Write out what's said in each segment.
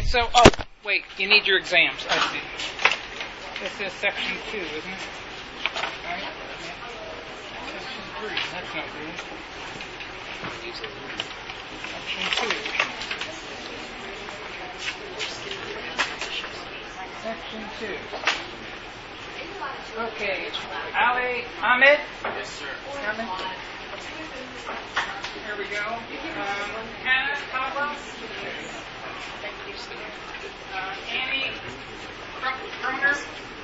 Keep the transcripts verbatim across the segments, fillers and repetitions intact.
so, oh, wait, you need your exams. I see. This is section two, isn't it? Right? Yeah. Section three, that's not good. Section two. Section two. Okay. Ali, Ahmed? Yes, sir. Ahmed? Here we go. Um, Hannah, Pablo? Uh, Annie, Croner?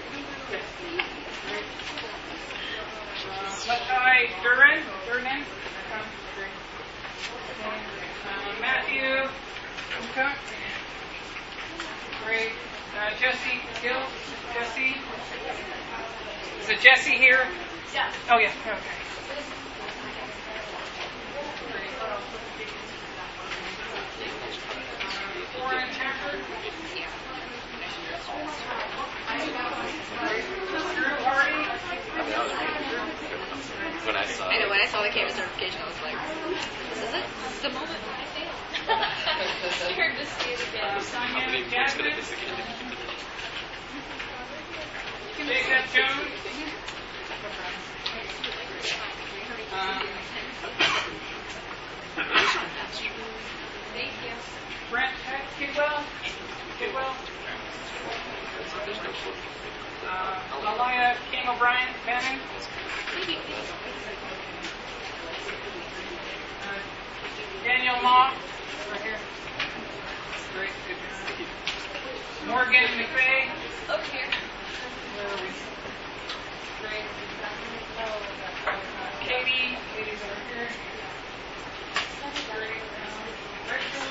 Uh, Latai, Durin? Durnan? Uh, Matthew, okay. Great. Uh, Jesse Gill? Jesse? Is it Jesse here? Yeah. Oh, yeah. Okay. Warren Hafford? Drew Hardy? When I saw I know, it. when I saw the campus certification, I was like, this is it? This is the moment when I fail. Scared to see it again. Uh, How Sonia many points Jasmine? could I miss again? Jacob Jones? Um, Thank you. Brent Kidwell? Kidwell? Uh, Malaya King O'Brien? Bannon? Uh, Daniel Law? Right here. Great. Good. Morgan McVeigh? Up here. Where are we? Great. Uh, Katie? Katie's over here. Great. Uh, Rachel?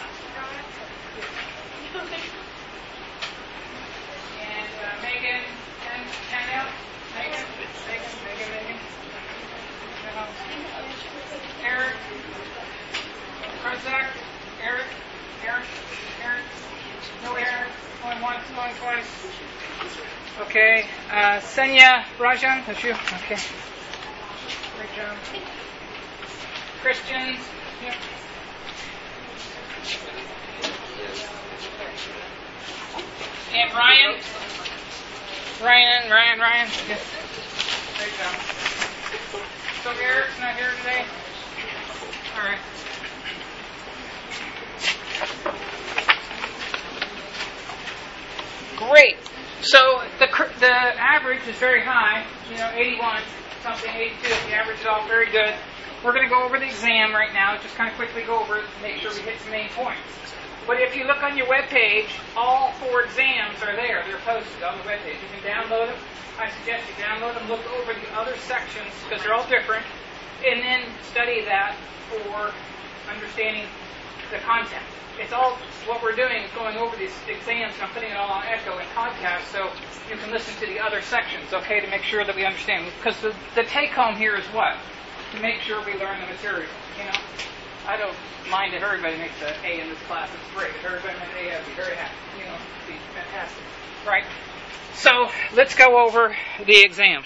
And uh, Megan and Chanel. Megan, Megan, Megan, Megan. Um, Eric. Krzak. Eric. Eric. Eric. No Eric. Going once, going twice. Okay. Uh, Senya Rajan. That's you. Okay. Great job. Christians. Yep. And Ryan? Ryan, Ryan, Ryan. Yes. Great job. So Eric's not here today? All right. Great. So the the average is very high, you know, eighty-one, something, eighty-two. If you average it off, very good. We're going to go over the exam right now, just kind of quickly go over it and make sure we hit some main points. But if you look on your web page, all four exams are there. They're posted on the web page. You can download them. I suggest you download them, look over the other sections because they're all different, and then study that for understanding the content. It's all what we're doing is going over these exams, and I'm putting it all on Echo and podcast so you can listen to the other sections, okay, to make sure that we understand. Because the, the take-home here is what? To make sure we learn the material, you know. I don't mind if everybody makes an A in this class. It's great. If everybody makes an A, I'd be very happy. You know, it'd be fantastic. Right? So, let's go over the exam.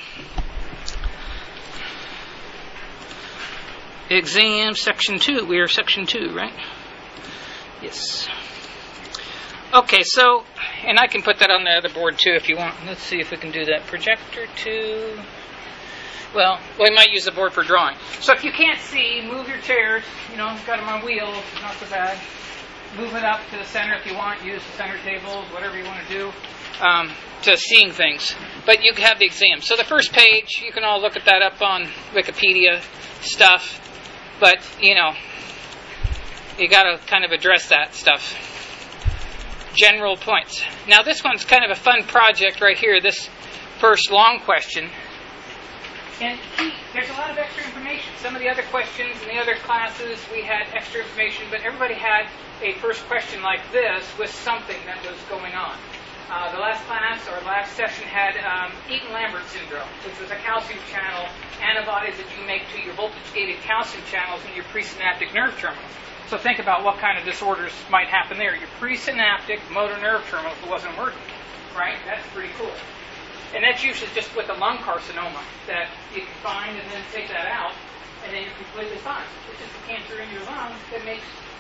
Exam section two. We are section two, right? Yes. Okay, so, and I can put that on the other board too if you want. Let's see if we can do that. Projector two. Well, we might use the board for drawing. So if you can't see, move your chairs. You know, got them on wheels, not so bad. Move it up to the center if you want. Use the center tables, whatever you want to do, um, to seeing things. But you can have the exam. So the first page, you can all look at that up on Wikipedia stuff. But, you know, you got to kind of address that stuff. General points. Now this one's kind of a fun project right here, this first long question. And there's a lot of extra information. Some of the other questions in the other classes, we had extra information, but everybody had a first question like this with something that was going on. Uh, the last class, or last session, had um, Eaton-Lambert syndrome, which was a calcium channel antibodies that you make to your voltage-gated calcium channels in your presynaptic nerve terminals. So think about what kind of disorders might happen there. Your presynaptic motor nerve terminal wasn't working, right? That's pretty cool. And that's usually just with a lung carcinoma that you can find and then take that out, and then you're completely fine. It's just a cancer in your lung that makes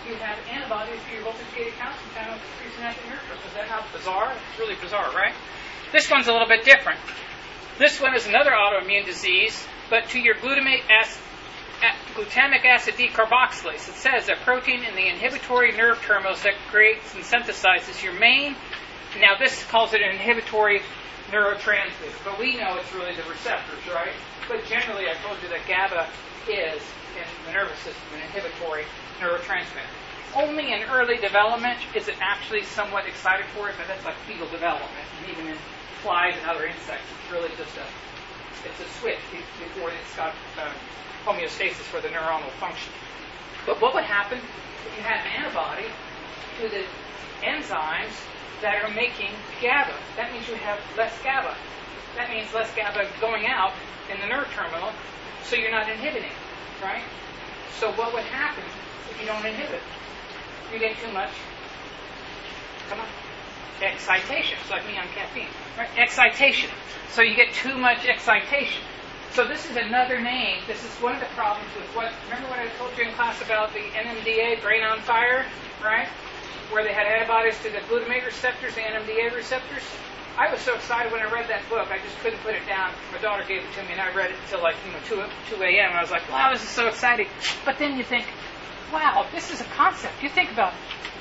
you have antibodies to your voltage-gated calcium channel presynaptic nerve cells. Is that not bizarre? It's really bizarre, right? This one's a little bit different. This one is another autoimmune disease, but to your glutamate acid, glutamic acid decarboxylase. It says a protein in the inhibitory nerve terminals that creates and synthesizes your main. Now this calls it an inhibitory neurotransmitter, but we know it's really the receptors, right? But generally, I told you that GABA is, in the nervous system, an inhibitory neurotransmitter. Only in early development is it actually somewhat excitatory, but that's like fetal development. And even in flies and other insects, it's really just a, it's a switch before it's got uh, homeostasis for the neuronal function. But what would happen if you had an antibody to the enzymes that are making GABA? That means you have less GABA. That means less GABA going out in the nerve terminal, so you're not inhibiting, right? So what would happen if you don't inhibit? You get too much, come on, excitation. It's like me on caffeine, right? Excitation. So you get too much excitation. So this is another name. This is one of the problems with what, remember what I told you in class about the N M D A, brain on fire, right? Where they had antibodies to the glutamate receptors, the N M D A receptors. I was so excited when I read that book, I just couldn't put it down. My daughter gave it to me, and I read it until like, you know, two a.m. I was like, wow, this is so exciting. But then you think, wow, this is a concept. You think about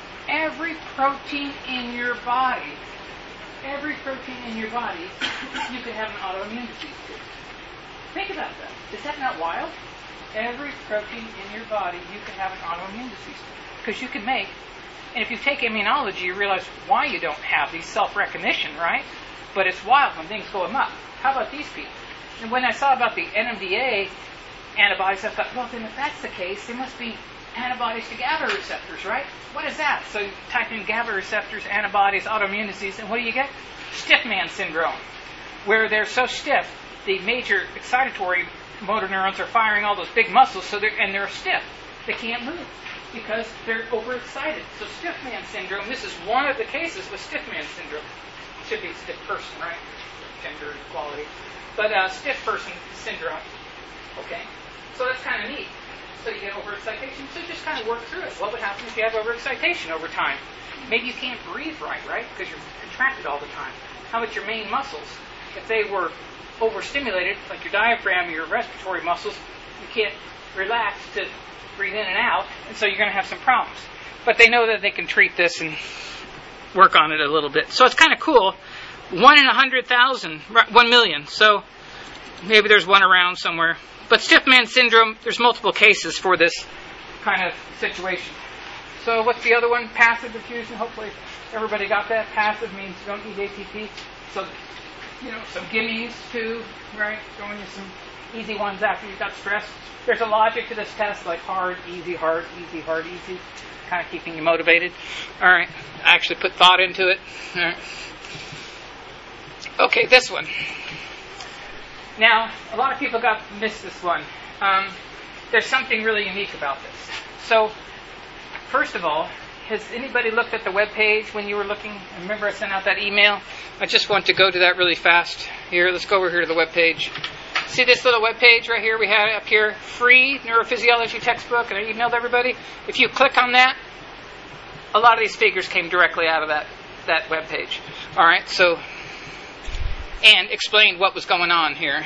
every protein in your body, every protein in your body, you could have an autoimmune disease to. Think about that. Is that not wild? Every protein in your body, you could have an autoimmune disease to. Because you can make, and if you take immunology, you realize why you don't have these self-recognition, right? But it's wild when things go amok. How about these people? And when I saw about the N M D A antibodies, I thought, well, then if that's the case, there must be antibodies to GABA receptors, right? What is that? So you type in GABA receptors, antibodies, autoimmune disease, and what do you get? Stiff man syndrome, where they're so stiff, the major excitatory motor neurons are firing all those big muscles, so they're, and they're stiff. They can't move because they're overexcited. So stiff man syndrome, this is one of the cases with stiff man syndrome. Should be stiff person, right? Gender equality. But uh, stiff person syndrome. Okay? So that's kind of neat. So you get overexcitation. So just kind of work through it. What would happen if you have overexcitation over time? Maybe you can't breathe right, right? Because you're contracted all the time. How about your main muscles? If they were overstimulated, like your diaphragm, your respiratory muscles, you can't relax to breathe in and out, and so you're going to have some problems. But they know that they can treat this and work on it a little bit. So it's kind of cool. One in a hundred thousand, one million. So maybe there's one around somewhere. But stiff man syndrome, there's multiple cases for this kind of situation. So what's the other one? Passive diffusion. Hopefully everybody got that. Passive means you don't need A T P. So, you know, some gimmies too, right? Throwing you some easy ones after you've got stress. There's a logic to this test, like hard, easy, hard, easy, hard, easy. Kind of keeping you motivated. All right. I actually put thought into it. All right. Okay, this one. Now, a lot of people got missed this one. Um, there's something really unique about this. So, first of all, has anybody looked at the web page when you were looking? Remember I sent out that email? I just want to go to that really fast. Here, let's go over here to the web page. See this little web page right here we had up here? Free neurophysiology textbook, and I emailed everybody. If you click on that, a lot of these figures came directly out of that, that web page. All right, so, and explained what was going on here.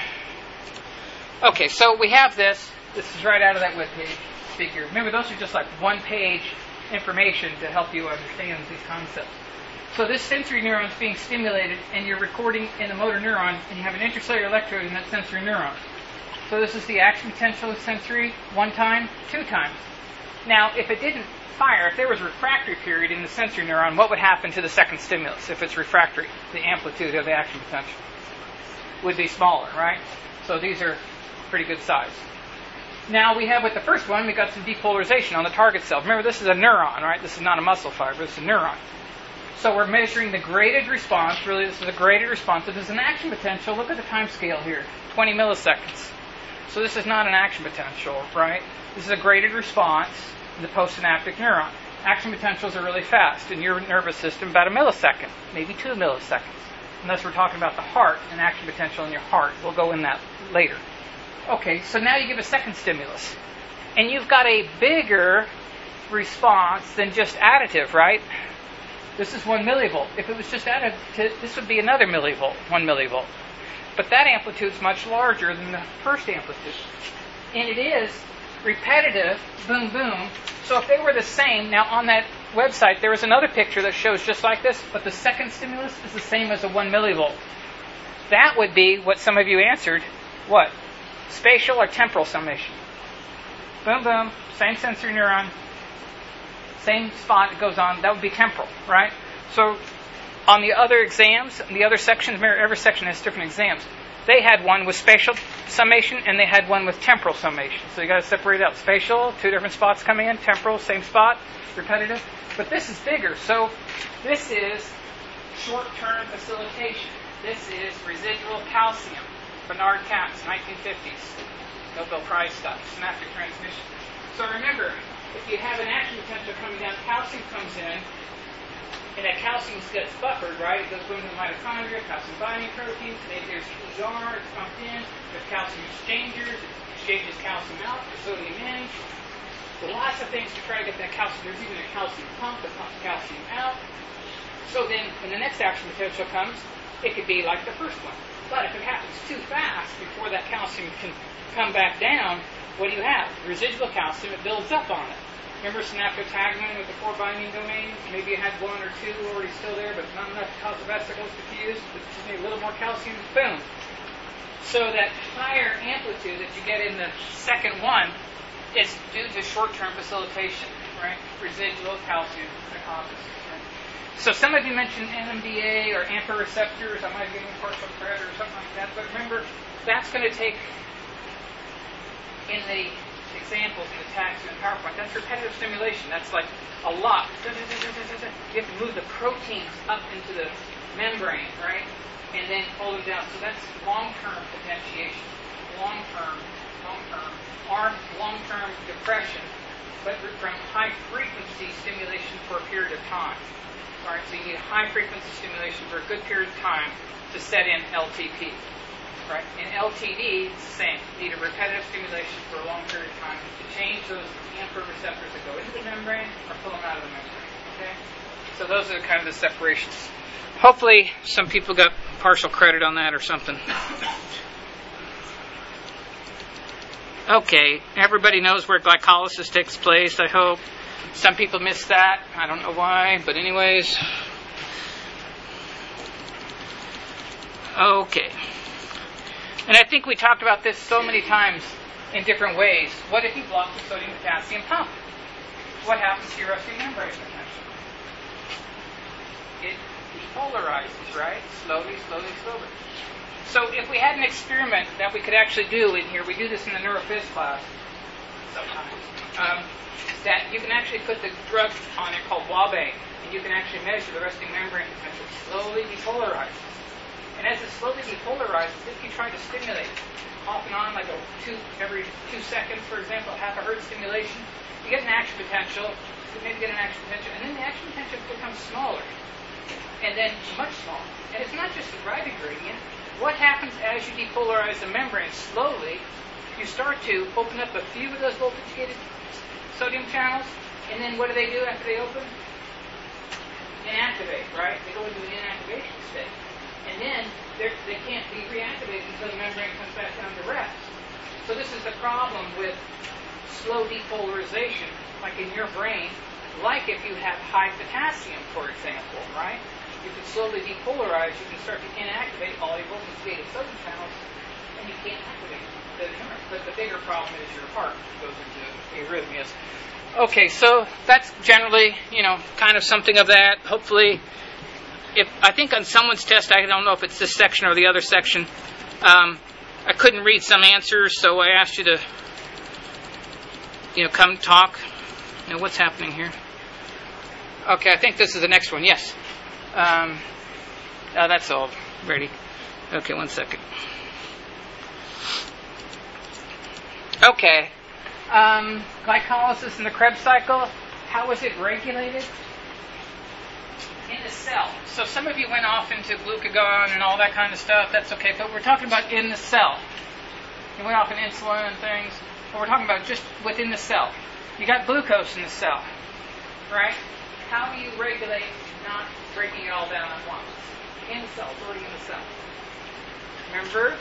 Okay, so we have this. This is right out of that web page figure. Remember, those are just like one page information to help you understand these concepts. So this sensory neuron is being stimulated, and you're recording in the motor neuron, and you have an intracellular electrode in that sensory neuron. So this is the action potential of sensory, one time, two times. Now, if it didn't fire, if there was a refractory period in the sensory neuron, what would happen to the second stimulus if it's refractory? The amplitude of the action potential would be smaller, right? So these are pretty good size. Now we have with the first one, we got some depolarization on the target cell. Remember, this is a neuron, right? This is not a muscle fiber, this is a neuron. So we're measuring the graded response. Really, this is a graded response. If there's an action potential, look at the time scale here, twenty milliseconds. So this is not an action potential, right? This is a graded response in the postsynaptic neuron. Action potentials are really fast in your nervous system, about a millisecond, maybe two milliseconds. Unless we're talking about the heart, an action potential in your heart. We'll go in that later. Okay, so now you give a second stimulus. And you've got a bigger response than just additive, right? This is one millivolt. If it was just additive, this would be another millivolt, one millivolt. But that amplitude is much larger than the first amplitude. And it is repetitive, boom, boom. So if they were the same, now on that website there was another picture that shows just like this, but the second stimulus is the same as a one millivolt. That would be what some of you answered. What? Spatial or temporal summation. Boom, boom, same sensory neuron, same spot it goes on. That would be temporal, right? So on the other exams, the other sections, every section has different exams. They had one with spatial summation and they had one with temporal summation. So you got to separate out. Spatial, two different spots coming in. Temporal, same spot, repetitive. But this is bigger. So this is short-term facilitation. This is residual calcium. Bernard Katz, nineteen fifties. Nobel Prize stuff. Synaptic transmission. So remember, if you have an action potential coming down, calcium comes in, and that calcium gets buffered, right? It goes into the mitochondria, calcium binding proteins, maybe there's E R, it's pumped in, there's calcium exchangers, it exchanges calcium out, there's sodium in. So lots of things to try to get that calcium. There's even a calcium pump that pumps calcium out. So then when the next action potential comes, it could be like the first one. But if it happens too fast before that calcium can come back down, what do you have? Residual calcium, it builds up on it. Remember synaptotagmin with the four binding domains? Maybe you had one or two already still there, but not enough to cause the vesicles to fuse. But just need a little more calcium, boom. So that higher amplitude that you get in the second one is due to short-term facilitation, right? Residual calcium hypothesis. Right? So some of you mentioned N M D A or AMPA receptors. I might have given you partial credit or something like that. But remember, that's going to take, in the examples in the text and the PowerPoint, that's repetitive stimulation. That's like a lot. You have to move the proteins up into the membrane, right? And then hold them down. So that's long-term potentiation. Long-term, long-term, arm, long-term depression, but from high-frequency stimulation for a period of time. All right, so you need high-frequency stimulation for a good period of time to set in L T P. Right? In L T D, it's the same. You need a repetitive stimulation for a long period of time to change those AMPA receptors that go into the membrane or pull them out of the membrane. Okay? So those are kind of the separations. Hopefully some people got partial credit on that or something. Okay, everybody knows where glycolysis takes place, I hope. Some people miss that. I don't know why, but anyways. Okay. And I think we talked about this so many times in different ways. What if you block the sodium-potassium pump? What happens to your resting membrane potential? It depolarizes, right? Slowly, slowly, slowly. So if we had an experiment that we could actually do in here, we do this in the neurophys class sometimes, um, that you can actually put the drug on it called Wabang, and you can actually measure the resting membrane potential. Slowly depolarizes. And as it slowly depolarizes, if you try to stimulate off and on, like a two every two seconds, for example, half a hertz stimulation, you get an action potential, you maybe get an action potential, and then the action potential becomes smaller, and then much smaller. And it's not just the driving gradient. What happens as you depolarize the membrane slowly? You start to open up a few of those voltage-gated sodium channels, and then what do they do after they open? Inactivate, right? They go into an inactivation state. And then they can't be reactivated until the membrane comes back down to rest. So this is the problem with slow depolarization, like in your brain, like if you have high potassium, for example, right? You can slowly depolarize, you can start to inactivate all your voltage-gated sodium channels, and you can't activate the neuron. But the bigger problem is your heart goes into arrhythmias. Okay, so that's generally, you know, kind of something of that. Hopefully, if I think on someone's test, I don't know if it's this section or the other section, um, I couldn't read some answers, so I asked you to, you know, come talk. You know, what's happening here? Okay, I think this is the next one. Yes. Um, oh, that's all. Ready. Okay, one second. Okay. Um, glycolysis in the Krebs cycle, how is it regulated? In the cell. So some of you went off into glucagon and all that kind of stuff. That's okay. But we're talking about in the cell. You went off in insulin and things. But we're talking about just within the cell. You got glucose in the cell. right? How do you regulate not breaking it all down at once? In the cell, it's already in the cell. Remember?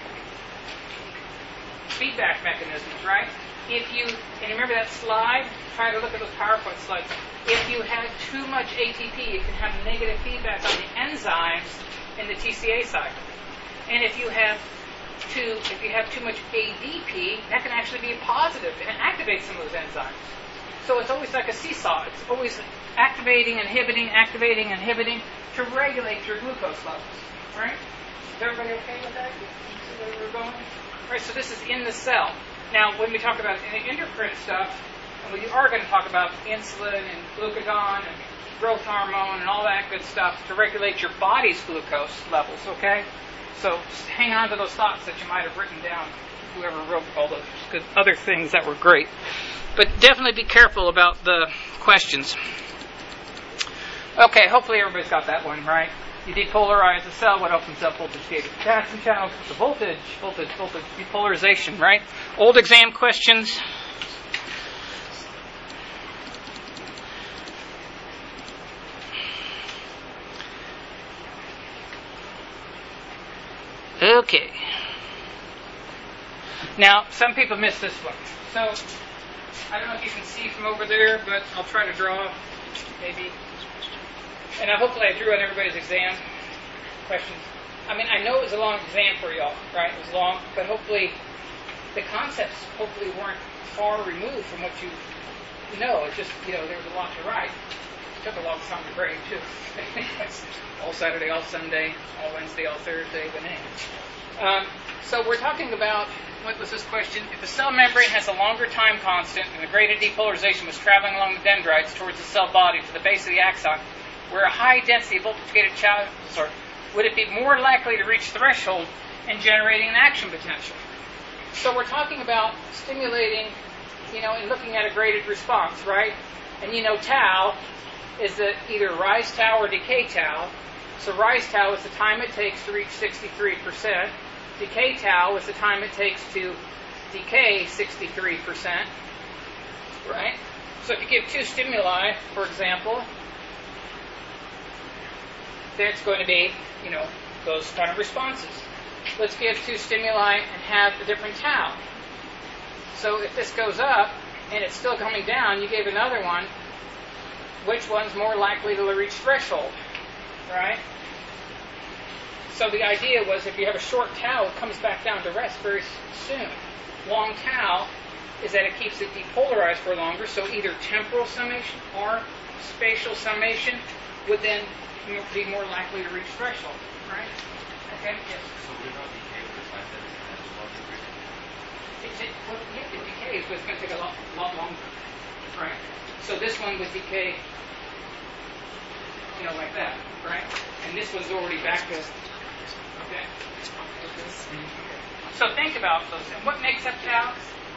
Feedback mechanisms, right? If you, and remember that slide? Try to look at those PowerPoint slides. If you have too much A T P, it can have negative feedback on the enzymes in the T C A cycle. And if you have too, if you have too much A D P, that can actually be positive and activate some of those enzymes. So it's always like a seesaw. It's always activating, inhibiting, activating, inhibiting to regulate your glucose levels. Right? Is everybody okay with that? You see where we're going? Right, so this is in the cell. Now, when we talk about endocrine stuff, and we are going to talk about insulin and glucagon and growth hormone and all that good stuff to regulate your body's glucose levels, okay? So hang on to those thoughts that you might have written down, whoever wrote all those good other things that were great. But definitely be careful about the questions. Okay, hopefully everybody's got that one, right? You depolarize the cell, what opens up voltage-gated potassium channels? The voltage, voltage, voltage, depolarization, right? Old exam questions. Okay. Now, some people miss this one. So, I don't know if you can see from over there, but I'll try to draw, maybe. And I, hopefully I drew on everybody's exam questions. I mean, I know it was a long exam for y'all, right? It was long, but hopefully the concepts hopefully weren't far removed from what you know. It's just, you know, there was a lot to write. It took a long time to grade, too. All Saturday, all Sunday, all Wednesday, all Thursday, but anyway. Um, so we're talking about, what was this question? If the cell membrane has a longer time constant and the rate of depolarization was traveling along the dendrites towards the cell body to the base of the axon, where a high density voltage-gated channel, sorry, would it be more likely to reach threshold and generating an action potential? So we're talking about stimulating, you know, and looking at a graded response, right? And you know tau is the either rise tau or decay tau. So rise tau is the time it takes to reach sixty-three percent. Decay tau is the time it takes to decay sixty-three percent, right? So if you give two stimuli, for example, it's going to be, you know, those kind of responses. Let's give two stimuli and have a different tau. So if this goes up and it's still coming down, you gave another one, which one's more likely to reach threshold, right? So the idea was if you have a short tau, it comes back down to rest very soon. Long tau is that it keeps it depolarized for longer, so either temporal summation or spatial summation would then be more likely to reach threshold, right? Okay, yes. So we're not decay with the fact that it has a longer rate? It's, it, well, yeah, it decays, but it's going to take a lot, lot longer, right? So this one would decay, you know, like that, right? And this one's already back to, okay? So think about those. And what makes up tau?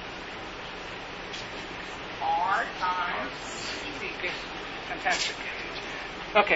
R times C. Fantastic. Okay.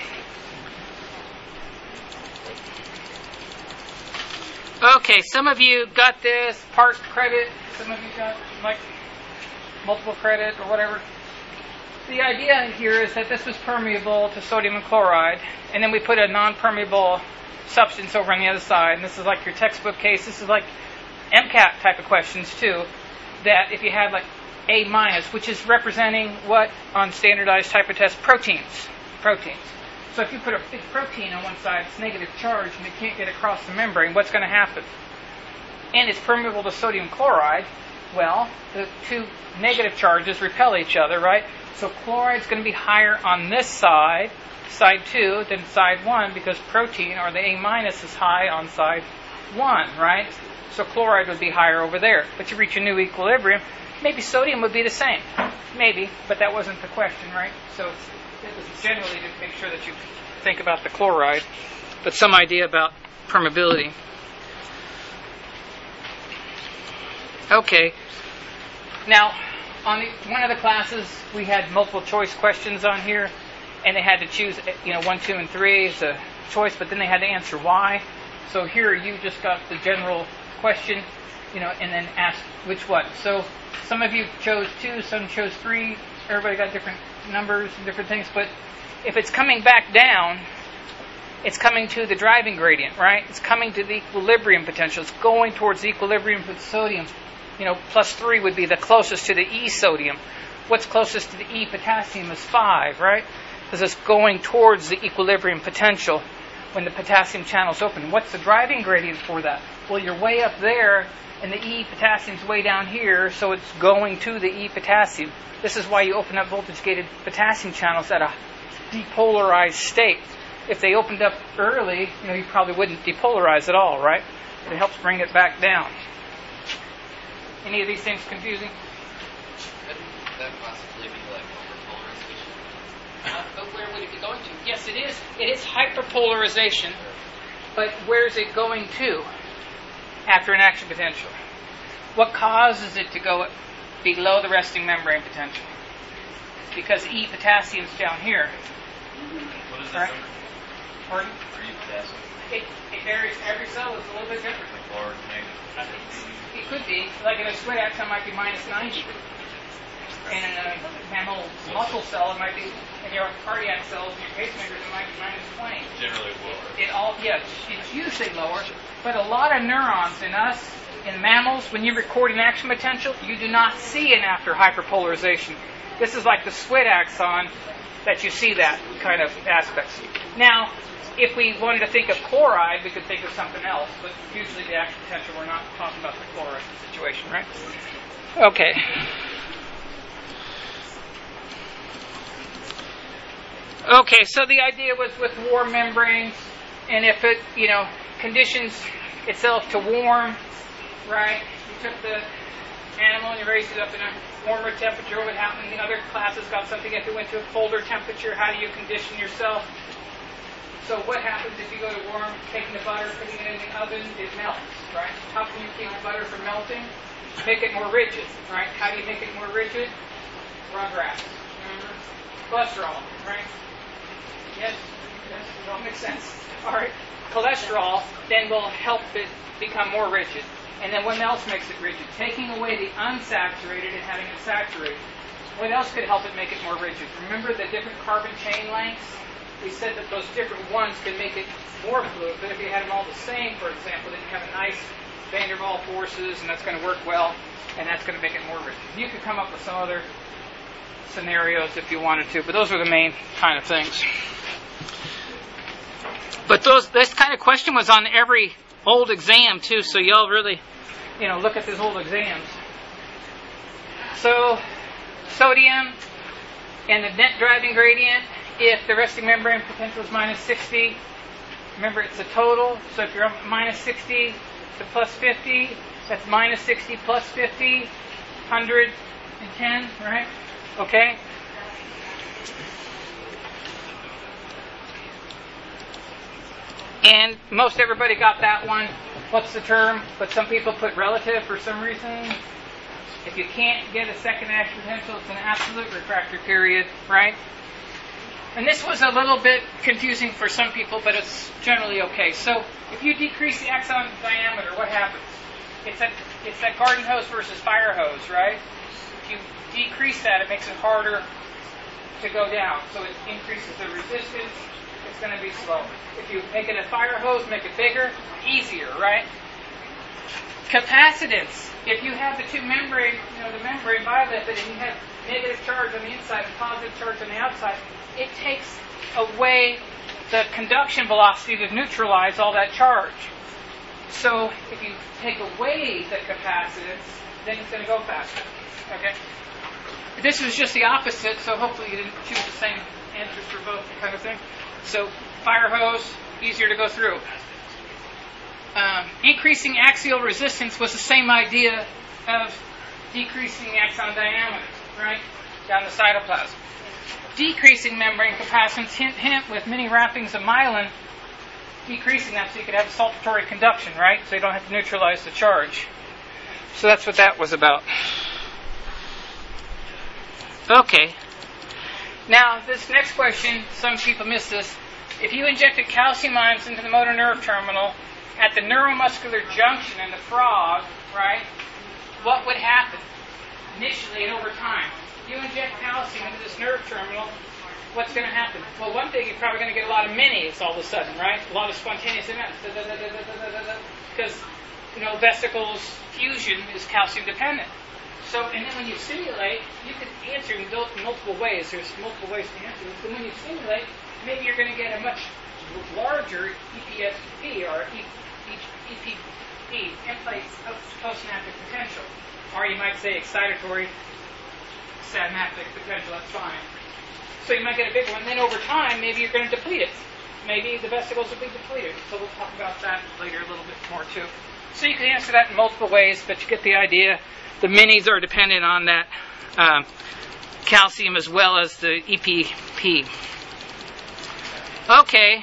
Okay, some of you got this part credit, some of you got like multiple credit or whatever. The idea here is that this was permeable to sodium and chloride, and then we put a non-permeable substance over on the other side, and this is like your textbook case. This is like MCAT type of questions too, that if you had like A minus, which is representing what on standardized type of test? Proteins. Proteins. So if you put a big protein on one side, it's negative charge, and it can't get across the membrane, what's going to happen? And it's permeable to sodium chloride. Well, the two negative charges repel each other, right? So chloride's going to be higher on this side, side two, than side one, because protein, or the A minus, is high on side one, right? So chloride would be higher over there. But you reach a new equilibrium. Maybe sodium would be the same. Maybe, but that wasn't the question, right? So it's It was generally to make sure that you think about the chloride, but some idea about permeability. Okay. Now, on the, one of the classes, we had multiple choice questions on here, and they had to choose, you know, one, two, and three as a choice, but then they had to answer why. So here you just got the general question, you know, and then ask which one. So some of you chose two, some chose three. Everybody got different numbers and different things, but if it's coming back down, it's coming to the driving gradient, right? It's coming to the equilibrium potential. It's going towards the equilibrium with sodium. You know, plus three would be the closest to the E sodium. What's closest to the E potassium is five, right? Because it's going towards the equilibrium potential when the potassium channel's open. What's the driving gradient for that? Well, you're way up there, and the E potassium's way down here, so it's going to the E potassium. This is why you open up voltage-gated potassium channels at a depolarized state. If they opened up early, you know, you probably wouldn't depolarize at all, right? But it helps bring it back down. Any of these things confusing? Couldn't that possibly be like overpolarization? Uh, but where would it be going to? Yes, it is. It is hyperpolarization. But where is it going to after an action potential? What causes it to go below the resting membrane potential? Because E potassium's down here. What is Right. that number? Pardon? For you, potassium? It, it varies. Every cell is a little bit different. Like or negative? It could be. Like in a sweat axon, it might be minus ninety. And in a mammal muscle cell, it might be, in your cardiac cells, in your pacemakers, it might be minus twenty. Generally lower. It all, yeah, it's usually lower, but a lot of neurons in us, in mammals, when you record an action potential, you do not see an after hyperpolarization. This is like the sweat axon that you see that kind of aspects. Now, if we wanted to think of chloride, we could think of something else, but usually the action potential, we're not talking about the chloride situation, right? Okay. Okay, so the idea was with warm membranes, and if it, you know, conditions itself to warm, right? You took the animal and you raised it up in a warmer temperature. What happened? The other classes got something if it went to a colder temperature. How do you condition yourself? So what happens if you go to warm, taking the butter, putting it in the oven, it melts, right? How can you keep the butter from melting? Make it more rigid, right? How do you make it more rigid? Raw grass, remember? Cholesterol, right? Yes? Yes? It all makes sense. All right. Cholesterol then will help it become more rigid. And then what else makes it rigid? Taking away the unsaturated and having it saturated. What else could help it make it more rigid? Remember the different carbon chain lengths? We said that those different ones can make it more fluid, but if you had them all the same, for example, then you have a nice van der Waals forces, and that's going to work well, and that's going to make it more rigid. You could come up with some other scenarios if you wanted to, but those are the main kind of things. But those this kind of question was on every old exam too, so y'all really, you know, look at these old exams. So, sodium and the net driving gradient, if the resting membrane potential is minus sixty, remember it's a total, so if you're up minus sixty to plus fifty, that's minus sixty plus fifty, one hundred ten, right? Okay? And most everybody got that one. What's the term? But some people put relative for some reason. If you can't get a second action potential, it's an absolute refractory period, right? And this was a little bit confusing for some people, but it's generally okay. So if you decrease the axon diameter, what happens? It's that, it's that garden hose versus fire hose, right? If you decrease that, it makes it harder to go down. So it increases the resistance. It's going to be slower. If you make it a fire hose, make it bigger, easier, right? Capacitance. If you have the two membrane, you know, the membrane bilipid, and you have negative charge on the inside and positive charge on the outside, it takes away the conduction velocity to neutralize all that charge. So if you take away the capacitance, then it's going to go faster. Okay? This is just the opposite, so hopefully you didn't choose the same answers for both kind of thing. So fire hose, easier to go through. Um, increasing axial resistance was the same idea of decreasing the axon diameter, right, down the cytoplasm. Decreasing membrane capacitance, hint, hint, with many wrappings of myelin, decreasing that so you could have saltatory conduction, right, so you don't have to neutralize the charge. So that's what that was about. Okay. Now, this next question, some people miss this. If you injected calcium ions into the motor nerve terminal at the neuromuscular junction in the frog, right, what would happen initially and over time? you inject calcium into this nerve terminal, what's going to happen? Well, one thing, you're probably going to get a lot of minis all of a sudden, right? A lot of spontaneous events. Because, you know, vesicles fusion is calcium dependent. So, and then when you stimulate, you can answer in multiple ways. There's multiple ways to answer this. And when you stimulate, maybe you're going to get a much larger E P S P or E P P, in-place postsynaptic potential. Or you might say excitatory synaptic potential, that's fine. So you might get a big one. Then over time, maybe you're going to deplete it. Maybe the vesicles will be depleted. So we'll talk about that later a little bit more too. So you can answer that in multiple ways, but you get the idea. The minis are dependent on that uh, calcium as well as the E P P. Okay.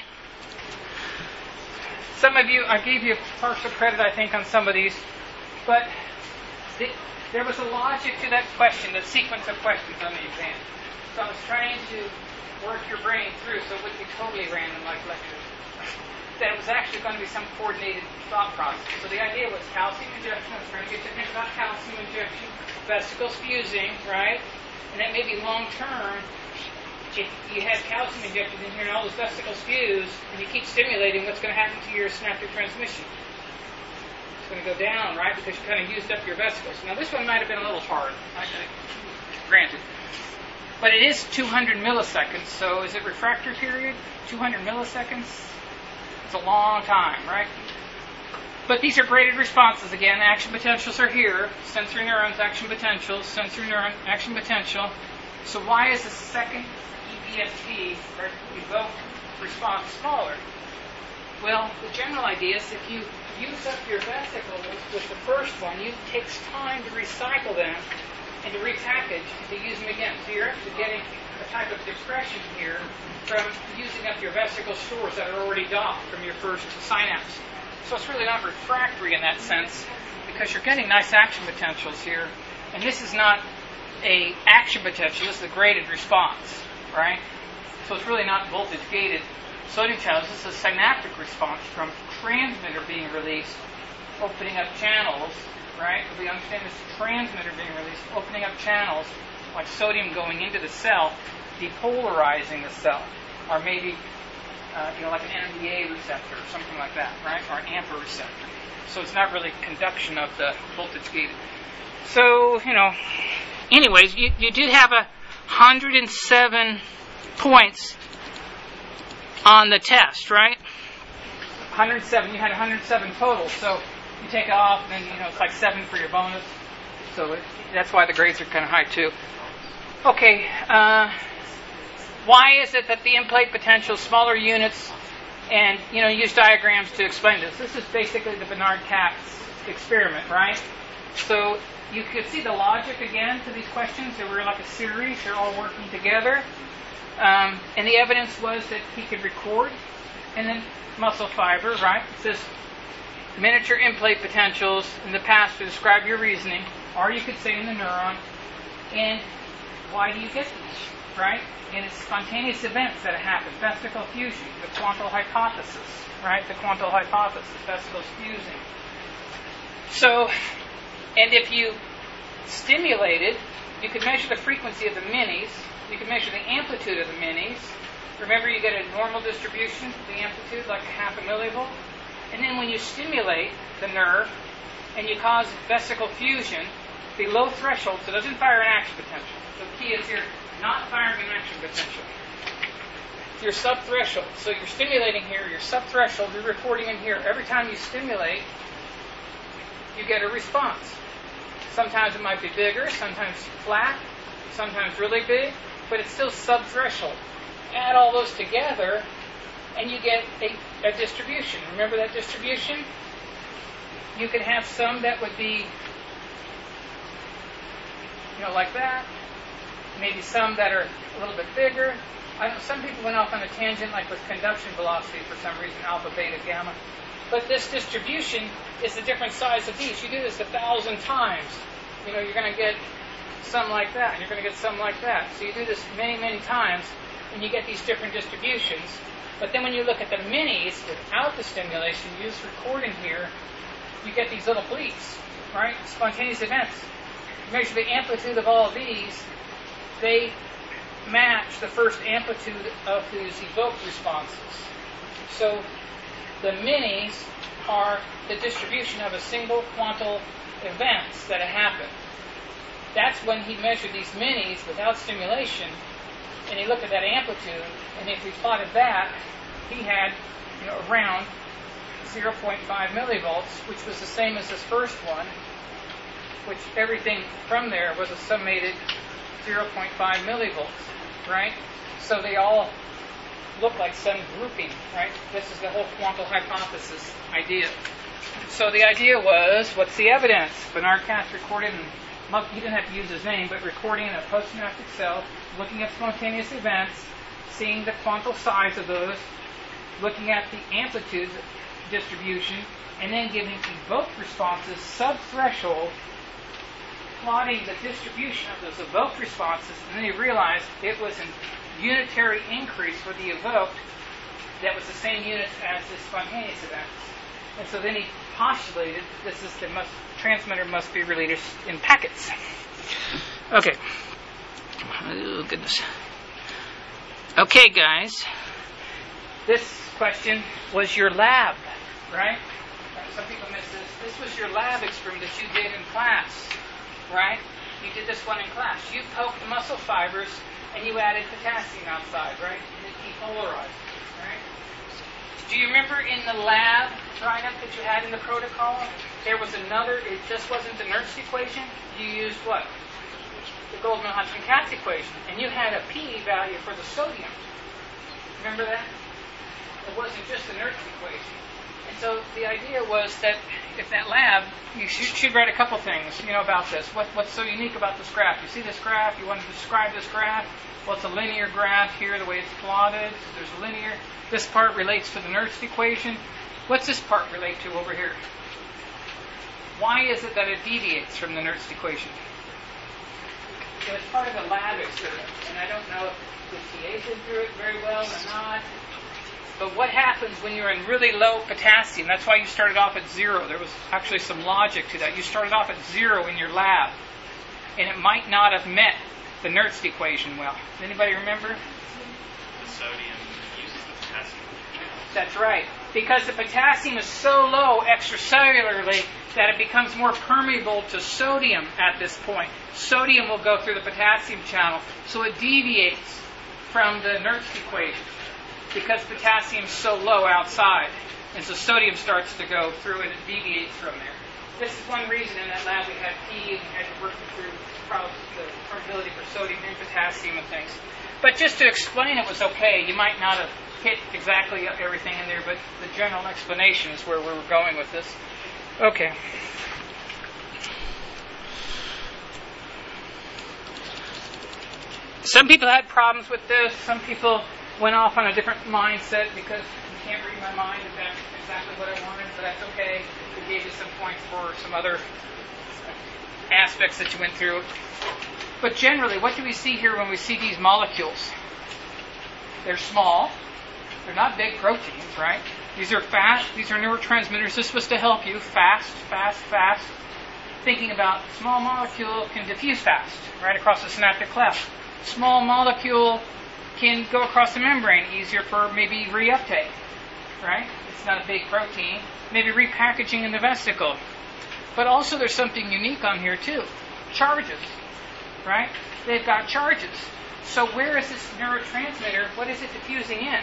Some of you, I gave you partial credit, I think, on some of these, but the, there was a logic to that question, the sequence of questions on the exam. So I was trying to work your brain through so it wouldn't be totally random like lectures. That it was actually going to be some coordinated thought process. So the idea was calcium injection. I was trying to get you to think about calcium injection, vesicles fusing, right? And then maybe long term, if you had calcium injected in here and all those vesicles fuse, and you keep stimulating, what's going to happen to your synaptic transmission? It's going to go down, right? Because you kind of used up your vesicles. Now this one might have been a little hard, okay, granted. But it is two hundred milliseconds, so is it refractory period? two hundred milliseconds? It's a long time, right? But these are graded responses again. Action potentials are here. Sensory neurons, action potentials, sensory neuron, action potential. So why is the second E P S P, or evoked response, smaller? Well, the general idea is if you use up your vesicles with the first one, it takes time to recycle them and to repackage and to use them again. So you're actually getting a type of depression here from using up your vesicle stores that are already docked from your first synapse. So it's really not refractory in that sense because you're getting nice action potentials here. And this is not a action potential, this is a graded response, right? So it's really not voltage gated sodium channels. This is a synaptic response from transmitter being released, opening up channels, right? We understand this transmitter being released, opening up channels like sodium going into the cell, depolarizing the cell, or maybe uh, you know, like an N M D A receptor or something like that, right? Or an AMPA receptor. So it's not really conduction of the voltage gated. So, you know, anyways, you, you did have a one hundred seven points on the test, right? one hundred seven, you had one hundred seven total, so you take it off, and you know it's like seven for your bonus. So it, that's why the grades are kind of high too. Okay, uh, why is it that the in-plate potential, smaller units, and you know use diagrams to explain this? This is basically the Bernard-Katz experiment, right? So you could see the logic again to these questions. They were like a series; they're all working together. Um, and the evidence was that he could record in the muscle fiber, right? It says miniature in-plate potentials in the past to describe your reasoning, or you could say in the neuron. And why do you get these, right? And it's spontaneous events that happen. Vesicle fusion, the quantal hypothesis, right? The quantal hypothesis, vesicles fusing. So, and if you stimulated, you could measure the frequency of the minis. You can measure the amplitude of the minis. Remember, you get a normal distribution of the amplitude, like a half a millivolt. And then when you stimulate the nerve and you cause vesicle fusion below threshold, so it doesn't fire an action potential. The key is here, not firing an action potential. You're subthreshold. So you're stimulating here, you're subthreshold, you're reporting in here. Every time you stimulate, you get a response. Sometimes it might be bigger, sometimes flat, sometimes really big, but it's still subthreshold. Add all those together, and you get a, a distribution. Remember that distribution? You can have some that would be, you know, like that. Maybe some that are a little bit bigger. I know some people went off on a tangent, like with conduction velocity for some reason, alpha, beta, gamma. But this distribution is the different size of these. You do this a thousand times. You know, you're going to get some like that, and you're going to get some like that. So you do this many, many times, and you get these different distributions. But then when you look at the minis without the stimulation, you use recording here, you get these little bleeps, right? Spontaneous events. You measure the amplitude of all of these, they match the first amplitude of these evoked responses. So the minis are the distribution of a single quantal events that have happened. That's when he measured these minis without stimulation, and he looked at that amplitude, and if we plotted that, he had, you know, around zero point five millivolts, which was the same as this first one, which everything from there was a summated zero point five millivolts, right? So they all look like some grouping, right? This is the whole quantal hypothesis idea. So the idea was, what's the evidence? Bernard Katz recorded, and he didn't have to use his name, but recording a postsynaptic cell, looking at spontaneous events, seeing the quantal size of those, looking at the amplitude distribution, and then giving evoked responses sub-threshold, plotting the distribution of those evoked responses, and then he realized it was a unitary increase for the evoked that was the same units as the spontaneous events. And so then he postulated this is the must, transmitter must be related in packets. Okay. Oh, goodness. Okay, guys. This question was your lab, right? Some people miss this. This was your lab experiment that you did in class, right? You did this one in class. You poked the muscle fibers and you added potassium outside, right? And it depolarized, right? Do you remember in the lab write-up that you had in the protocol, there was another, it just wasn't the Nernst equation. You used what? The Goldman-Hodgkin-Katz equation. And you had a P value for the sodium. Remember that? It wasn't just the Nernst equation. And so the idea was that if that lab, you should, should write a couple things, you know, about this. What, what's so unique about this graph? You see this graph, you want to describe this graph. Well, it's a linear graph here, the way it's plotted. There's a linear. This part relates to the Nernst equation. What's this part relate to over here? Why is it that it deviates from the Nernst equation? So it's part of the lab experiment, and I don't know if the T As did do it very well or not. But what happens when you're in really low potassium? That's why you started off at zero. There was actually some logic to that. You started off at zero in your lab, and it might not have met the Nernst equation well. Does anybody remember? The sodium uses the potassium. That's right. Because the potassium is so low extracellularly that it becomes more permeable to sodium at this point. Sodium will go through the potassium channel, so it deviates from the Nernst equation because potassium is so low outside. And so sodium starts to go through and it deviates from there. This is one reason in that lab we had P and we had to work through probably the permeability for sodium and potassium and things. But just to explain it was okay. You might not have hit exactly everything in there, but the general explanation is where we were going with this. Okay. Some people had problems with this. Some people went off on a different mindset because you can't read my mind if that's exactly what I wanted, but that's okay. We gave you some points for some other aspects that you went through. But generally, what do we see here when we see these molecules? They're small. They're not big proteins, right? These are fast. These are neurotransmitters. This was to help you fast, fast, fast. Thinking about small molecule can diffuse fast, right across the synaptic cleft. Small molecule can go across the membrane, easier for maybe reuptake, right? It's not a big protein. Maybe repackaging in the vesicle. But also there's something unique on here too. Charges, right? They've got charges. So where is this neurotransmitter? What is it diffusing in?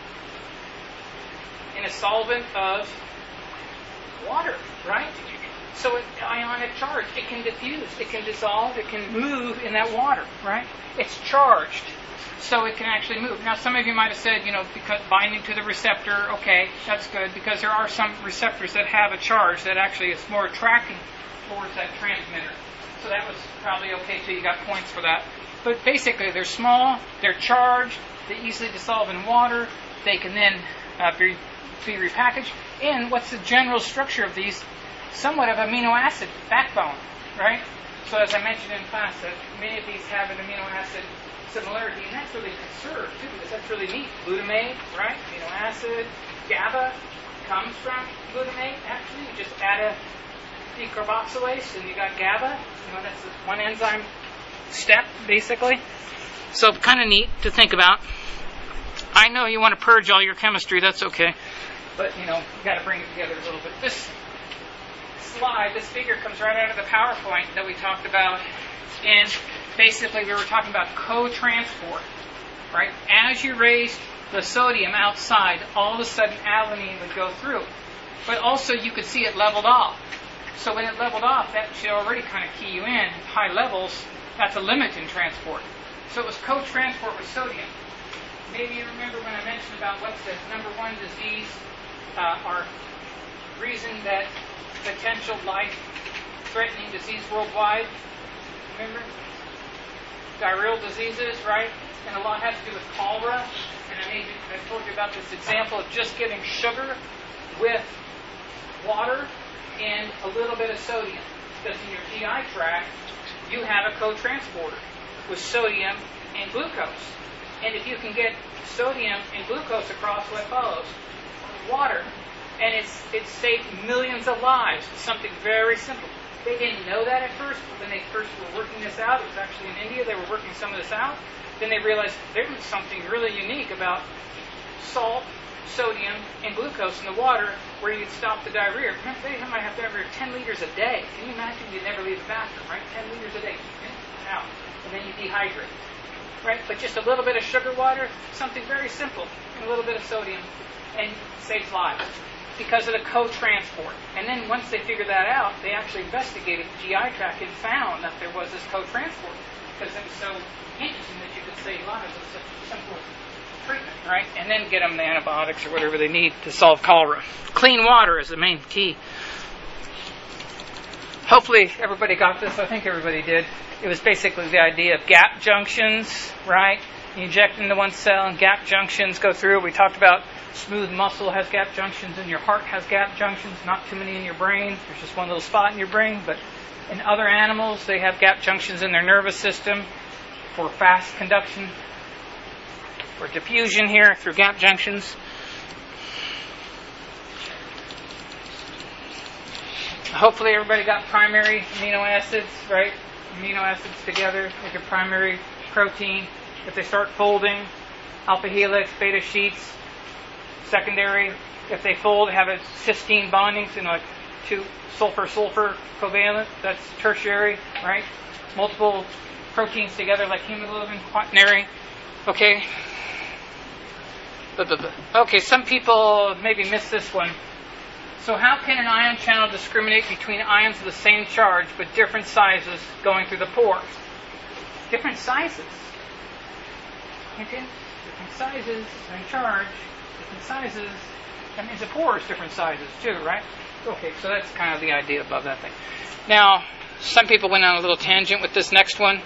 In a solvent of water, right? So it's ionic charge. It can diffuse, it can dissolve, it can move in that water, right? It's charged, so it can actually move. Now, some of you might have said, you know, because binding to the receptor, okay, that's good, because there are some receptors that have a charge that actually is more attracting towards that transmitter. So that was probably okay too. You got points for that. But basically, they're small, they're charged, they easily dissolve in water, they can then uh, be, be repackaged. And what's the general structure of these? Somewhat of amino acid backbone, right? So as I mentioned in class, that many of these have an amino acid similarity, and that's really conserved too, because that's really neat. Glutamate, right? Amino acid. GABA comes from glutamate. Actually, you just add a decarboxylase, and you got GABA. You know, that's one enzyme step, basically. So kind of neat to think about. I know you want to purge all your chemistry, that's okay. But, you know, you got to bring it together a little bit. This slide, this figure comes right out of the PowerPoint that we talked about. And basically we were talking about co-transport, right? As you raised the sodium outside, all of a sudden alanine would go through. But also you could see it leveled off. So when it leveled off, that should already kind of key you in. High levels, that's a limit in transport. So it was co-transport with sodium. Maybe you remember when I mentioned about what's the number one disease uh, or reason that potential life-threatening disease worldwide. Remember? Diarrheal diseases, right? And a lot has to do with cholera. And I, made, I told you about this example of just giving sugar with water and a little bit of sodium. Because in your G I tract, you have a co-transporter with sodium and glucose. And if you can get sodium and glucose across, what follows? Water. And it's it's saved millions of lives. It's something very simple. They didn't know that at first, but when they first were working this out, it was actually in India, they were working some of this out. Then they realized there was something really unique about salt, sodium, and glucose in the water where you'd stop the diarrhea. Remember, they might have diarrhea ten liters a day. Can you imagine? You'd never leave the bathroom, right? ten liters a day. In and out. And then you dehydrate. Right? But just a little bit of sugar water, something very simple, and a little bit of sodium, and saves lives because of the co-transport. And then once they figured that out, they actually investigated the G I tract and found that there was this co-transport because it was so interesting that you could save lives with such a simple treatment, right? And then get them the antibiotics or whatever they need to solve cholera. Clean water is the main key. Hopefully everybody got this. I think everybody did. It was basically the idea of gap junctions, right? You inject into one cell and gap junctions go through. We talked about smooth muscle has gap junctions and your heart has gap junctions, not too many in your brain. There's just one little spot in your brain. But in other animals, they have gap junctions in their nervous system for fast conduction or diffusion here through gap junctions. Hopefully everybody got primary amino acids, right? Amino acids together make a primary protein. If they start folding, alpha helix, beta sheets. Secondary, if they fold, have a cysteine bonding, so you know, like two sulfur-sulfur covalent. That's tertiary, right? Multiple proteins together like hemoglobin, quaternary. Okay. Okay, some people maybe miss this one. So how can an ion channel discriminate between ions of the same charge but different sizes going through the pore? Different sizes. Okay? Different sizes, same charge, different sizes. That means the pore is different sizes too, right? Okay, so that's kind of the idea above that thing. Now, some people went on a little tangent with this next one.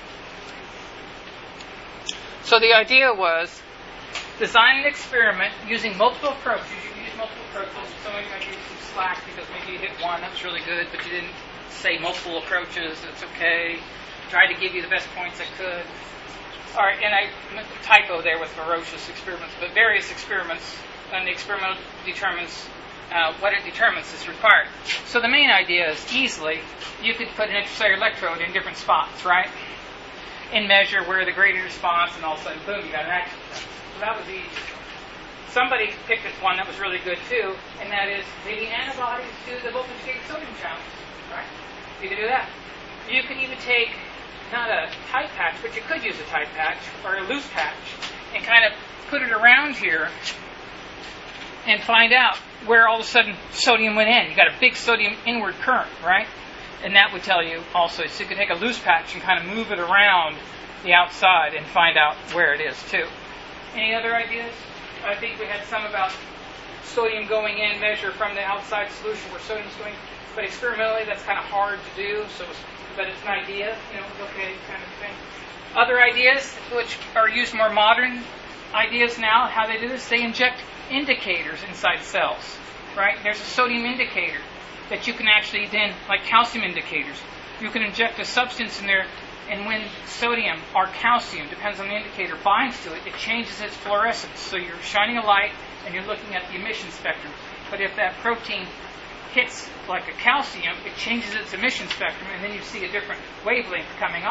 So the idea was design an experiment using multiple approaches. You can use multiple approaches. Some of you might use some slack because maybe you hit one, that was really good, but you didn't say multiple approaches. It's okay. Tried to give you the best points I could. All right, and I typo there with ferocious experiments, but various experiments, and the experiment determines uh, what it determines is required. So the main idea is easily you could put an intracellular electrode in different spots, right? And measure where the gradient response, and all of a sudden, boom, you got an action. So that was easy. Somebody picked this one that was really good too, and that is maybe antibodies to the voltage-gated sodium channels, right? You can do that. You can even take not a tight patch, but you could use a tight patch or a loose patch and kind of put it around here and find out where all of a sudden sodium went in. You got a big sodium inward current, right? And that would tell you also. So you could take a loose patch and kind of move it around the outside and find out where it is too. Any other ideas? I think we had some about sodium going in, measure from the outside solution where sodium's going. But experimentally, that's kind of hard to do. So, it's, but it's an idea, you know, okay, kind of thing. Other ideas, which are used more modern ideas now, how they do this, they inject indicators inside cells, right? There's a sodium indicator that you can actually then, like calcium indicators, you can inject a substance in there, and when sodium or calcium, depends on the indicator, binds to it, it changes its fluorescence. So you're shining a light and you're looking at the emission spectrum. But if that protein hits like a calcium, it changes its emission spectrum, and then you see a different wavelength coming off.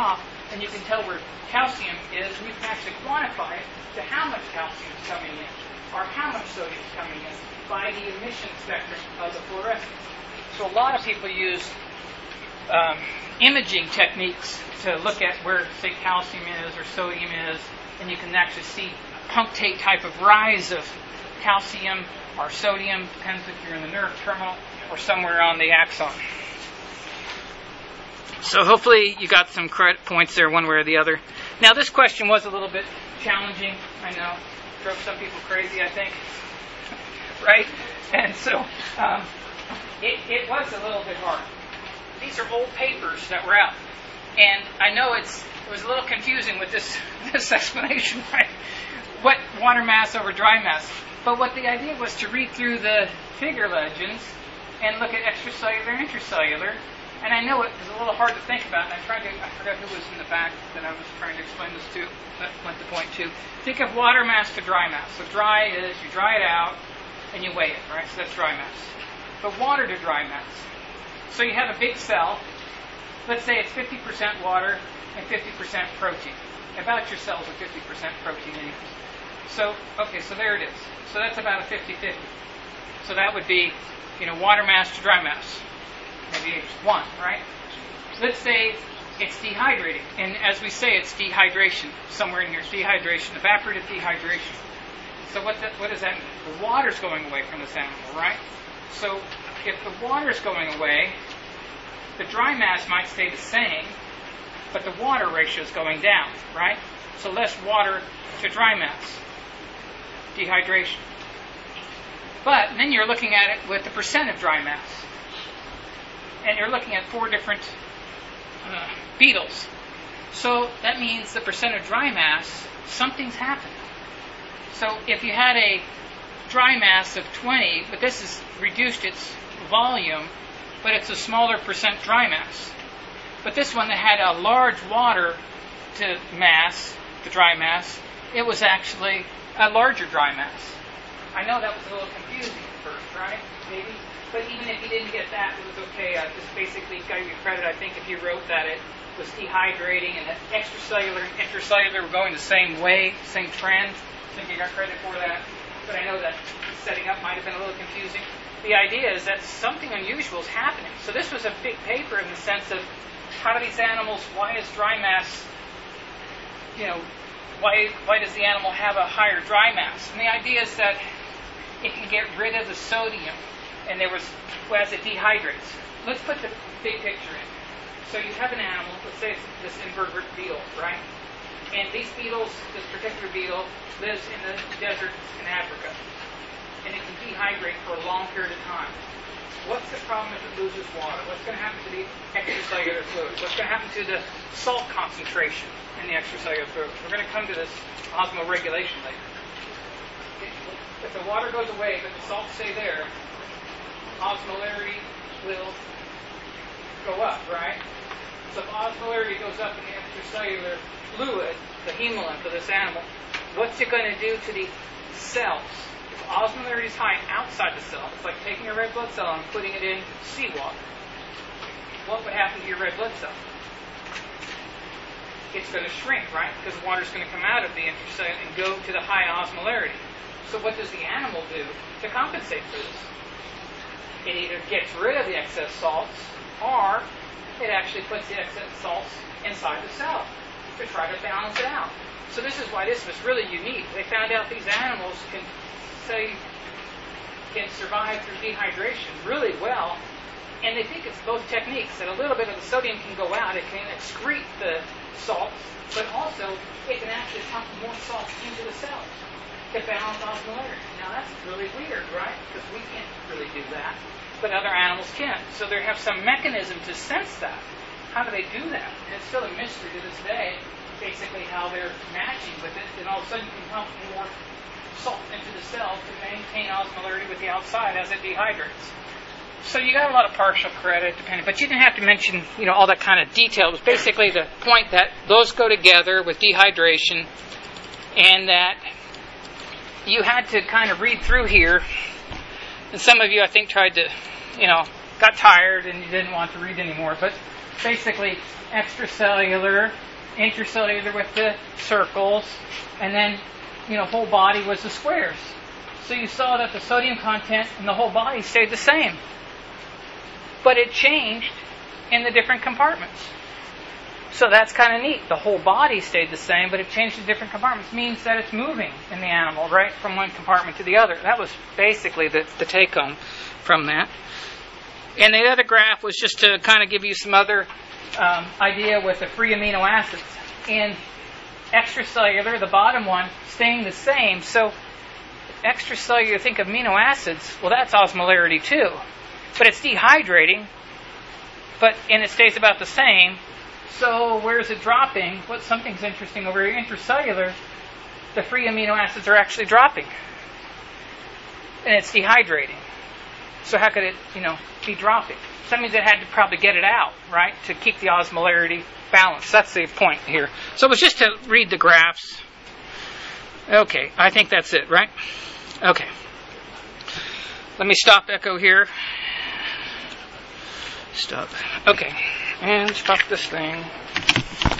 and you can tell where calcium is, and you can actually quantify it to how much calcium is coming in, or how much sodium is coming in, by the emission spectrum of the fluorescence. So a lot of people use um, imaging techniques to look at where, say, calcium is or sodium is, and you can actually see a punctate type of rise of calcium or sodium, depends if you're in the nerve terminal or somewhere on the axon. So hopefully you got some credit points there one way or the other. Now this question was a little bit challenging, I know, drove some people crazy, I think, right? And so um, it, it was a little bit hard. These are old papers that were out, and I know it's it was a little confusing with this this explanation, right? What water mass over dry mass? But what the idea was to read through the figure legends and look at extracellular, intracellular. And I know it was a little hard to think about, and I tried to, I forgot who was in the back that I was trying to explain this to, that went to point two. Think of water mass to dry mass. So dry is, you dry it out, and you weigh it, right? So that's dry mass. But water to dry mass. So you have a big cell. Let's say it's fifty percent water and fifty percent protein. About your cells are fifty percent protein anyways. So, okay, so there it is. So that's about a fifty-fifty. So that would be, you know, water mass to dry mass. Maybe it's one, right? So let's say it's dehydrating. And as we say, it's dehydration. Somewhere in here, it's dehydration, evaporative dehydration. So what, the, what does that mean? The water's going away from this animal, right? So if the water's going away, the dry mass might stay the same, but the water ratio is going down, right? So less water to dry mass. Dehydration. But then you're looking at it with the percent of dry mass. And you're looking at four different uh, beetles. So that means the percent of dry mass, something's happened. So if you had a dry mass of twenty, but this has reduced its volume, but it's a smaller percent dry mass. But this one that had a large water to mass, the dry mass, it was actually a larger dry mass. I know that was a little confusing at first, right? Maybe. But even if you didn't get that, it was okay. I just basically got you credit, I think, if you wrote that it was dehydrating and that extracellular and intracellular were going the same way, same trend. I think you got credit for that. But I know that setting up might have been a little confusing. The idea is that something unusual is happening. So this was a big paper in the sense of how do these animals, why is dry mass, you know, why why does the animal have a higher dry mass? And the idea is that it can get rid of the sodium. And there was, well, as it dehydrates. Let's put the big picture in. So you have an animal, let's say it's this invertebrate beetle, right? And these beetles, this particular beetle, lives in the desert in Africa. And it can dehydrate for a long period of time. What's the problem if it loses water? What's going to happen to the extracellular fluid? What's going to happen to the salt concentration in the extracellular fluid? We're going to come to this osmoregulation later. If the water goes away, but the salts stay there, osmolarity will go up, right? So if osmolarity goes up in the extracellular fluid, the hemolymph of this animal, what's it going to do to the cells? If osmolarity is high outside the cell, it's like taking a red blood cell and putting it in seawater. What would happen to your red blood cell? It's going to shrink, right? Because water is going to come out of the intracellular and go to the high osmolarity. So what does the animal do to compensate for this? It either gets rid of the excess salts, or it actually puts the excess salts inside the cell to try to balance it out. So this is why this was really unique. They found out these animals can say can survive through dehydration really well, and they think it's both techniques, that a little bit of the sodium can go out, it can excrete the salts, but also it can actually pump more salts into the cells to balance osmolarity. Now that's really weird, right? Because we can't really do that, but other animals can. So they have some mechanism to sense that. How do they do that? And it's still a mystery to this day, basically how they're matching with it, and all of a sudden you can pump more salt into the cell to maintain osmolarity with the outside as it dehydrates. So you got a lot of partial credit, depending, but you didn't have to mention, you know, all that kind of detail. It was basically the point that those go together with dehydration, and that you had to kind of read through here. And some of you, I think, tried to, you know, got tired and you didn't want to read anymore. But basically, extracellular, intracellular with the circles, and then, you know, whole body was the squares. So you saw that the sodium content in the whole body stayed the same. But it changed in the different compartments. So that's kind of neat. The whole body stayed the same, but it changed in different compartments. It means that it's moving in the animal, right, from one compartment to the other. That was basically the, the take-home from that. And the other graph was just to kind of give you some other um, idea with the free amino acids. In extracellular, the bottom one, staying the same. So extracellular, think of amino acids, well, that's osmolarity too. But it's dehydrating, but and it stays about the same. So where is it dropping? What something's interesting over here. Intracellular, the free amino acids are actually dropping, and it's dehydrating. So how could it, you know, be dropping? So that means it had to probably get it out, right, to keep the osmolarity balanced. That's the point here. So it was just to read the graphs. Okay, I think that's it, right? Okay. Let me stop echo here. Stop. Okay. And stop this thing.